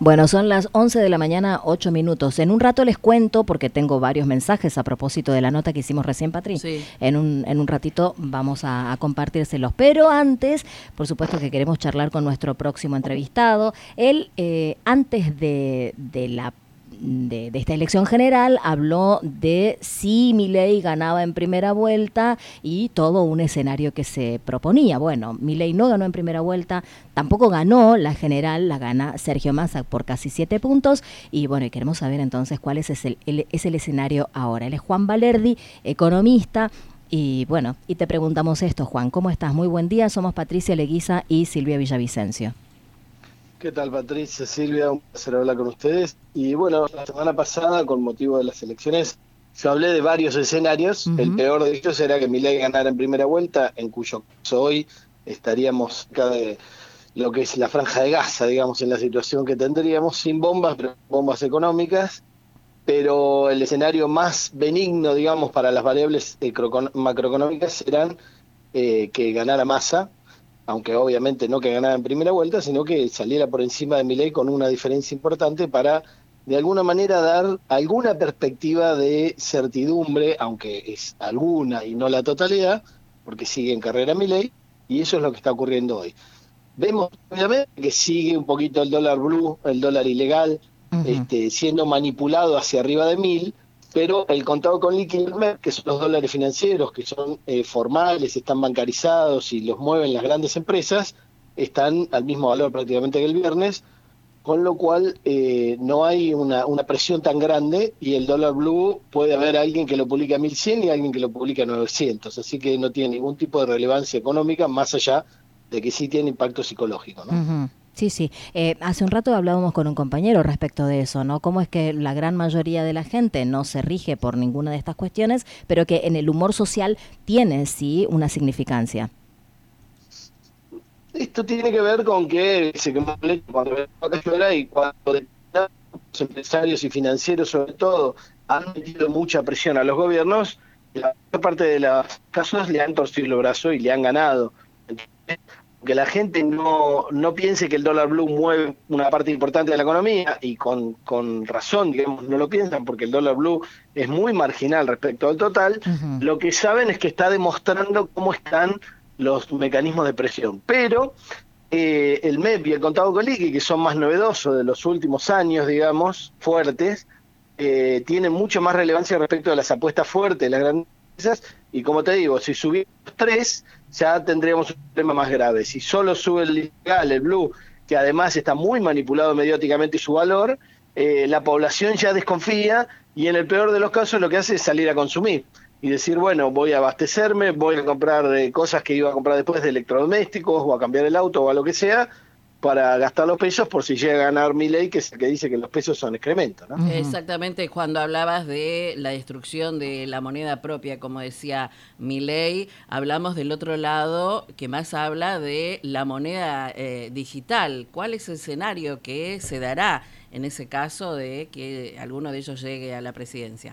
Bueno, son las 11 de la mañana, 8 minutos. En un rato les cuento, porque tengo varios mensajes a propósito de la nota que hicimos recién, Patri. Sí. En un ratito vamos a compartírselos. Pero antes, por supuesto que queremos charlar con nuestro próximo entrevistado. Él, antes de esta elección general, habló de si Milei ganaba en primera vuelta y todo un escenario que se proponía. Bueno, Milei no ganó en primera vuelta, tampoco ganó la general, la gana Sergio Massa por casi 7 puntos. Y bueno, y queremos saber entonces cuál es el escenario ahora. Él es Juan Valerdi, economista. Y bueno, y te preguntamos esto, Juan, ¿cómo estás? Muy buen día, somos Patricia Leguiza y Silvia Villavicencio. ¿Qué tal, Patricia, Silvia? Un placer hablar con ustedes. Y bueno, la semana pasada, con motivo de las elecciones, yo hablé de varios escenarios. El peor de ellos era que Milei ganara en primera vuelta, en cuyo caso hoy estaríamos cerca de lo que es la Franja de Gaza, digamos, en la situación que tendríamos, sin bombas, pero bombas económicas. Pero el escenario más benigno, digamos, para las variables macroeconómicas serán que ganara Massa, aunque obviamente no que ganara en primera vuelta, sino que saliera por encima de Milei con una diferencia importante para, de alguna manera, dar alguna perspectiva de certidumbre, aunque es alguna y no la totalidad, porque sigue en carrera Milei, y eso es lo que está ocurriendo hoy. Vemos, obviamente, que sigue un poquito el dólar blue, el dólar ilegal, siendo manipulado hacia arriba de 1.000, pero el contado con liquidez, que son los dólares financieros, que son formales, están bancarizados y los mueven las grandes empresas, están al mismo valor prácticamente que el viernes, con lo cual no hay una presión tan grande, y el dólar blue puede haber alguien que lo publique a 1.100 y alguien que lo publique a 900, así que no tiene ningún tipo de relevancia económica, más allá de que sí tiene impacto psicológico, ¿no? Sí, sí. Hace un rato hablábamos con un compañero respecto de eso, ¿no? Cómo es que la gran mayoría de la gente no se rige por ninguna de estas cuestiones, pero que en el humor social tiene, sí, una significancia. Esto tiene que ver con que se quemó el cuando y cuando los empresarios y financieros, sobre todo, han metido mucha presión a los gobiernos, la mayor parte de los casos le han torcido el brazo y le han ganado. Entonces, que la gente no piense que el dólar blue mueve una parte importante de la economía, y con razón, digamos, no lo piensan, porque el dólar blue es muy marginal respecto al total. Lo que saben es que está demostrando cómo están los mecanismos de presión. Pero el MEP y el contado con liqui, que son más novedosos de los últimos años, digamos, fuertes, tienen mucho más relevancia respecto de las apuestas fuertes de las grandes empresas. Y como te digo, si subimos 3, ya tendríamos un problema más grave. Si solo sube el ilegal, el blue, que además está muy manipulado mediáticamente su valor, la población ya desconfía, y en el peor de los casos lo que hace es salir a consumir y decir, bueno, voy a abastecerme, voy a comprar cosas que iba a comprar después, de electrodomésticos, o a cambiar el auto, o a lo que sea, para gastar los pesos por si llega a ganar Milei, que es el que dice que los pesos son excremento, ¿no? Exactamente, cuando hablabas de la destrucción de la moneda propia, como decía Milei, hablamos del otro lado, que más habla de la moneda digital. ¿Cuál es el escenario que se dará en ese caso de que alguno de ellos llegue a la presidencia?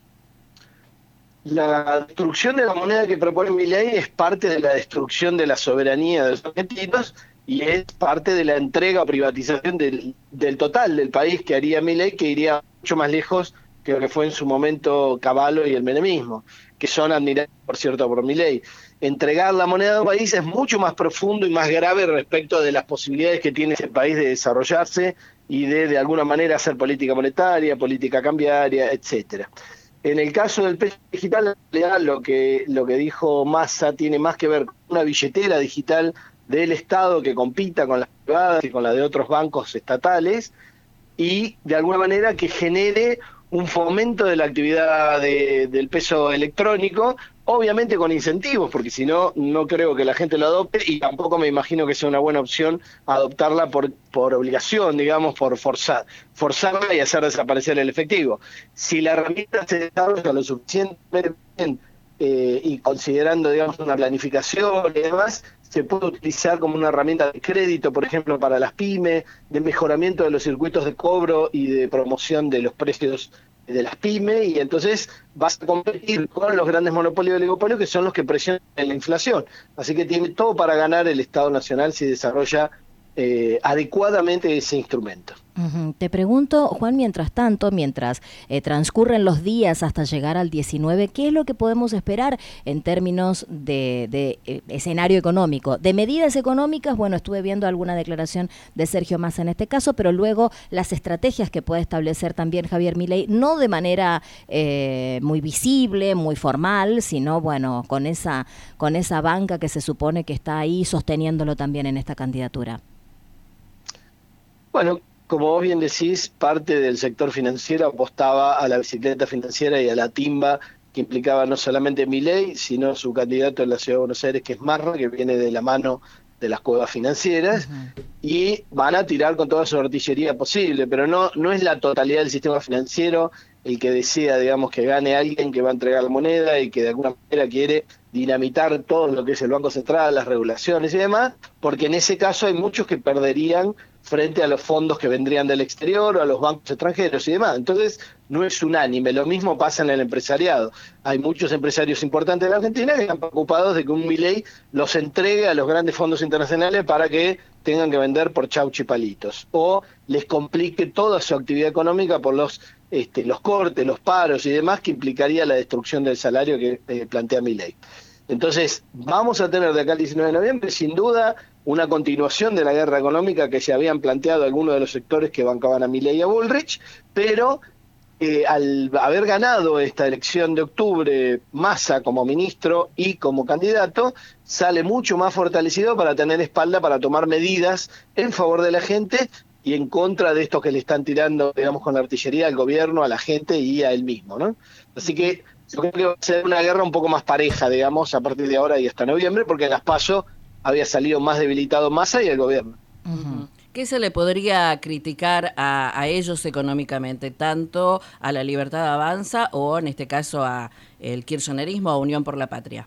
La destrucción de la moneda que propone Milei es parte de la destrucción de la soberanía de los argentinos, y es parte de la entrega o privatización del total del país que haría Milei, que iría mucho más lejos que lo que fue en su momento Cavallo y el menemismo, que son admirados, por cierto, por Milei. Entregar la moneda de un país es mucho más profundo y más grave respecto de las posibilidades que tiene ese país de desarrollarse y de alguna manera hacer política monetaria, política cambiaria, etcétera. En el caso del peso digital, lo que dijo Massa tiene más que ver con una billetera digital del Estado que compita con las privadas y con la de otros bancos estatales, y de alguna manera que genere un fomento de la actividad del peso electrónico, obviamente con incentivos, porque si no, no creo que la gente lo adopte, y tampoco me imagino que sea una buena opción adoptarla por obligación, digamos, por forzarla y hacer desaparecer el efectivo. Si la herramienta se desarrolla lo suficientemente bien, y considerando, digamos, una planificación y demás, se puede utilizar como una herramienta de crédito, por ejemplo, para las pymes, de mejoramiento de los circuitos de cobro y de promoción de los precios de las pymes, y entonces vas a competir con los grandes monopolios y oligopolios, que son los que presionan la inflación. Así que tiene todo para ganar el Estado Nacional si desarrolla adecuadamente ese instrumento. Te pregunto, Juan, mientras tanto, mientras transcurren los días hasta llegar al 19, ¿qué es lo que podemos esperar en términos de escenario económico? De medidas económicas, bueno, estuve viendo alguna declaración de Sergio Massa en este caso, pero luego las estrategias que puede establecer también Javier Milei, no de manera muy visible, muy formal, sino, bueno, con esa banca que se supone que está ahí sosteniéndolo también en esta candidatura. Bueno, como vos bien decís, parte del sector financiero apostaba a la bicicleta financiera y a la timba que implicaba no solamente Milei, sino su candidato en la Ciudad de Buenos Aires, que es Marra, que viene de la mano de las cuevas financieras, y van a tirar con toda su artillería posible, pero no es la totalidad del sistema financiero el que desea, digamos, que gane alguien que va a entregar la moneda y que de alguna manera quiere dinamitar todo lo que es el Banco Central, las regulaciones y demás, porque en ese caso hay muchos que perderían frente a los fondos que vendrían del exterior o a los bancos extranjeros y demás. Entonces, no es unánime. Lo mismo pasa en el empresariado. Hay muchos empresarios importantes de la Argentina que están preocupados de que un Milei los entregue a los grandes fondos internacionales para que tengan que vender por chauchi palitos, o les complique toda su actividad económica por los cortes, los paros y demás, que implicaría la destrucción del salario que plantea Milei. Entonces, vamos a tener de acá al 19 de noviembre, sin duda, una continuación de la guerra económica que se habían planteado algunos de los sectores que bancaban a Milei y a Bullrich, pero al haber ganado esta elección de octubre Massa como ministro y como candidato, sale mucho más fortalecido para tener espalda para tomar medidas en favor de la gente y en contra de estos que le están tirando, digamos, con la artillería al gobierno, a la gente y a él mismo, ¿no? Así que yo creo que va a ser una guerra un poco más pareja, digamos, a partir de ahora y hasta noviembre, porque en las PASO había salido más debilitado Massa y el gobierno. ¿Qué se le podría criticar a ellos económicamente, tanto a la Libertad Avanza o en este caso a el kirchnerismo o Unión por la Patria?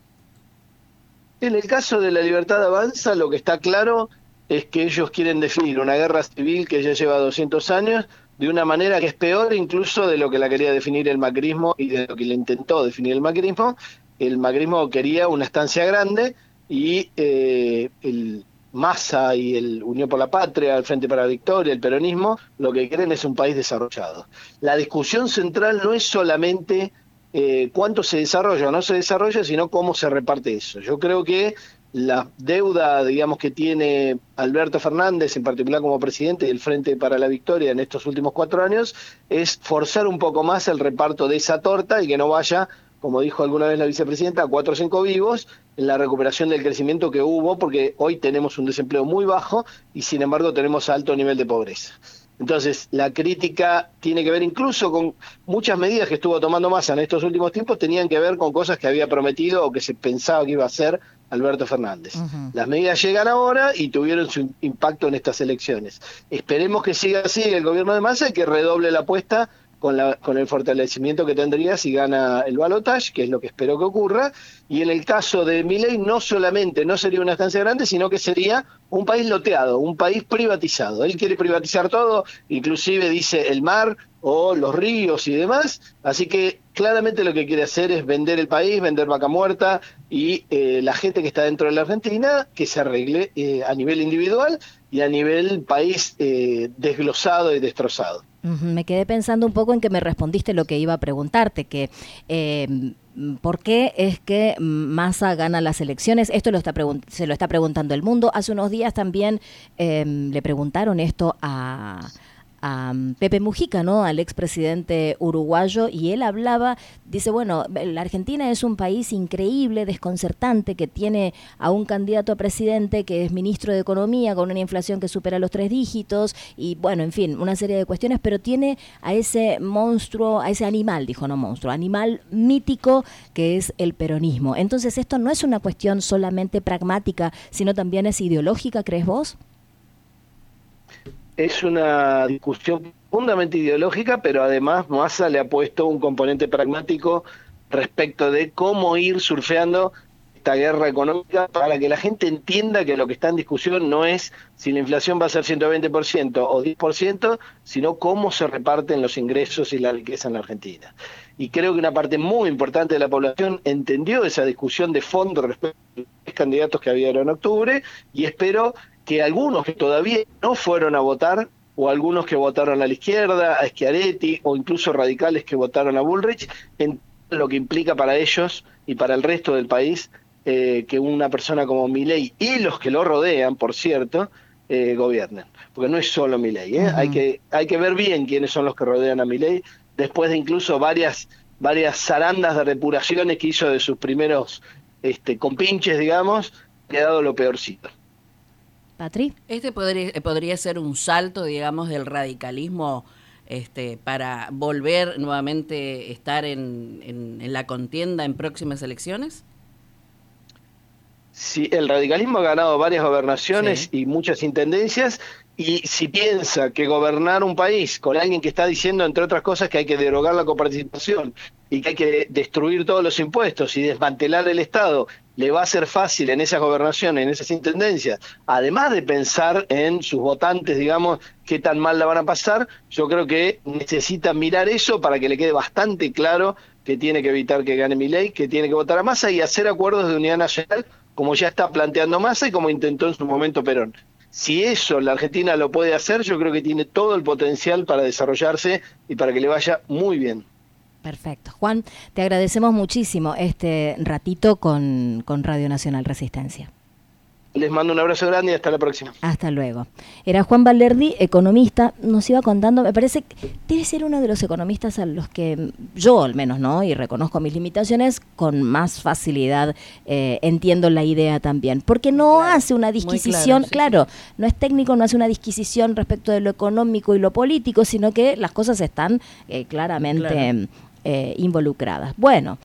En el caso de la Libertad Avanza, lo que está claro es que ellos quieren definir una guerra civil que ya lleva 200 años de una manera que es peor incluso de lo que la quería definir el macrismo y de lo que le intentó definir el macrismo. El macrismo quería una estancia grande y el Massa y el Unión por la Patria, el Frente para la Victoria, el peronismo, lo que quieren es un país desarrollado. La discusión central no es solamente cuánto se desarrolla o no se desarrolla, sino cómo se reparte eso. Yo creo que la deuda, digamos, que tiene Alberto Fernández, en particular como presidente del Frente para la Victoria en estos últimos 4 años, es forzar un poco más el reparto de esa torta y que no vaya, como dijo alguna vez la vicepresidenta, a 4 o 5 vivos en la recuperación del crecimiento que hubo, porque hoy tenemos un desempleo muy bajo y sin embargo tenemos alto nivel de pobreza. Entonces, la crítica tiene que ver incluso con muchas medidas que estuvo tomando Massa en estos últimos tiempos, tenían que ver con cosas que había prometido o que se pensaba que iba a hacer Alberto Fernández. Las medidas llegan ahora y tuvieron su impacto en estas elecciones. Esperemos que siga así el gobierno de Massa y que redoble la apuesta con el fortalecimiento que tendría si gana el balotaje, que es lo que espero que ocurra. Y en el caso de Milei, no solamente no sería una estancia grande, sino que sería un país loteado, un país privatizado. Él quiere privatizar todo, inclusive dice el mar o los ríos y demás, así que claramente lo que quiere hacer es vender el país, vender vaca muerta, y la gente que está dentro de la Argentina que se arregle a nivel individual y a nivel país desglosado y destrozado. Me quedé pensando un poco en que me respondiste lo que iba a preguntarte, que ¿por qué es que Massa gana las elecciones? Esto se lo está preguntando El Mundo. Hace unos días también le preguntaron esto a Pepe Mujica, ¿no?, al expresidente uruguayo, y él hablaba, dice, bueno, la Argentina es un país increíble, desconcertante, que tiene a un candidato a presidente que es ministro de Economía con una inflación que supera los 3 dígitos y, bueno, en fin, una serie de cuestiones, pero tiene a ese monstruo, a ese animal, dijo, no monstruo, animal mítico que es el peronismo. Entonces, esto no es una cuestión solamente pragmática, sino también es ideológica, ¿crees vos? Es una discusión profundamente ideológica, pero además Massa le ha puesto un componente pragmático respecto de cómo ir surfeando esta guerra económica para que la gente entienda que lo que está en discusión no es si la inflación va a ser 120% o 10%, sino cómo se reparten los ingresos y la riqueza en la Argentina. Y creo que una parte muy importante de la población entendió esa discusión de fondo respecto a los candidatos que había en octubre, y espero que algunos que todavía no fueron a votar o algunos que votaron a la izquierda, a Schiaretti, o incluso radicales que votaron a Bullrich, en lo que implica para ellos y para el resto del país que una persona como Milei y los que lo rodean, por cierto, gobiernen. Porque no es solo Milei, Uh-huh. hay que ver bien quiénes son los que rodean a Milei, después de incluso varias zarandas de depuraciones que hizo de sus primeros compinches, digamos, ha quedado lo peorcito. Patri. Este podría ser un salto, digamos, del radicalismo para volver nuevamente a estar en la contienda en próximas elecciones. Sí, el radicalismo ha ganado varias gobernaciones Sí. y muchas intendencias, y si piensa que gobernar un país con alguien que está diciendo, entre otras cosas, que hay que derogar la coparticipación y que hay que destruir todos los impuestos y desmantelar el Estado, le va a ser fácil en esas gobernaciones, en esas intendencias, además de pensar en sus votantes, digamos, qué tan mal la van a pasar, yo creo que necesita mirar eso para que le quede bastante claro que tiene que evitar que gane Milei, que tiene que votar a Massa y hacer acuerdos de unidad nacional, como ya está planteando Massa y como intentó en su momento Perón. Si eso la Argentina lo puede hacer, yo creo que tiene todo el potencial para desarrollarse y para que le vaya muy bien. Perfecto. Juan, te agradecemos muchísimo este ratito con Radio Nacional Resistencia. Les mando un abrazo grande y hasta la próxima. Hasta luego. Era Juan Valerdi, economista, nos iba contando, me parece que debe ser uno de los economistas a los que yo al menos, ¿no? Y reconozco mis limitaciones, con más facilidad entiendo la idea también, porque no claro, hace una disquisición, claro, sí. no es técnico, no hace una disquisición respecto de lo económico y lo político, sino que las cosas están claramente involucradas. Bueno.